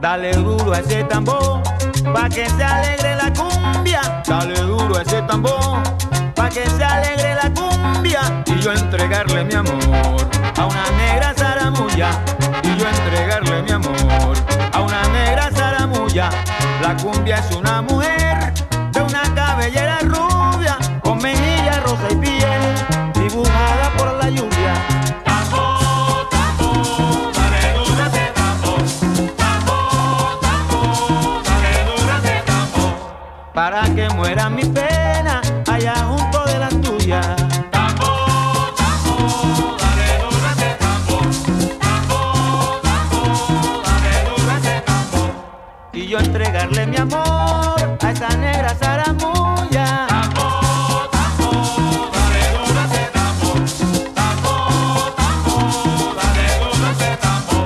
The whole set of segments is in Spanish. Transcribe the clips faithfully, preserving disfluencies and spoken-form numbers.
Dale duro a ese tambor, pa' que se alegre la cumbia. Dale duro a ese tambor, pa' que se alegre la cumbia. Y yo entregarle mi amor a una negra zaramulla. Y yo entregarle mi amor a una negra zaramulla. La cumbia es una mujer de una cabellera rubia, con mejilla rosa y piel dibujada por la lluvia. Tambo, tambo, dale duro a ese tambo. Tambo, tambo, dale duro a ese tambo. Para que mueran mis penas allá junto de las tuyas. Tambo, tambo, dale duro a ese tambo. Tambo, tambo, dale duro a ese tambo. Y yo entregarle mi amor a esa negra zaramulla. Tambo, tambo, dale duro a ese tambo. Tambo, tambo, dale duro a ese tambo.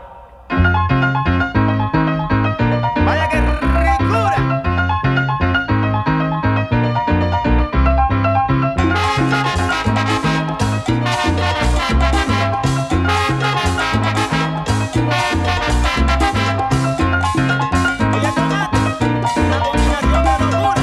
Vaya que ricura. Oye, tomate, una combinación de locura.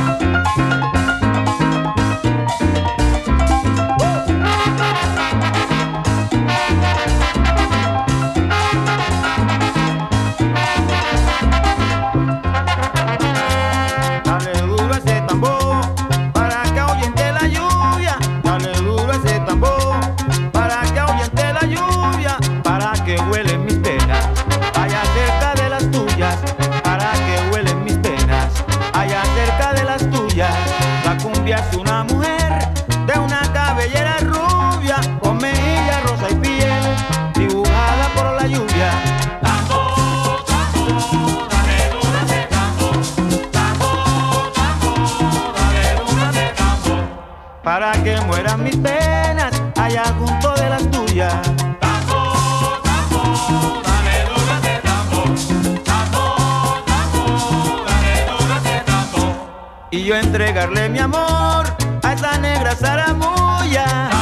Dale duro a ese tambor, para que ahuyente la lluvia. Dale duro a ese tambor, para que ahuyente la lluvia. Para que huelen mis penas, allá cerca de las tuyas. Para que huelen mis penas, allá cerca de las tuyas. La cumbia es una mujer de una cabellera rubia, con mejilla rosa y piel dibujada por la lluvia. Tambo, tambo, dale duro a ese tambo. Tambo, tambo, dale duro a ese tambo. Para que mueran mis penas allá junto de las tuyas. Tambo, tambo, dale duro a ese tambo. Tambo, tambo, dale duro a ese tambo. Y yo entregarle mi amor a esa negra zaramulla.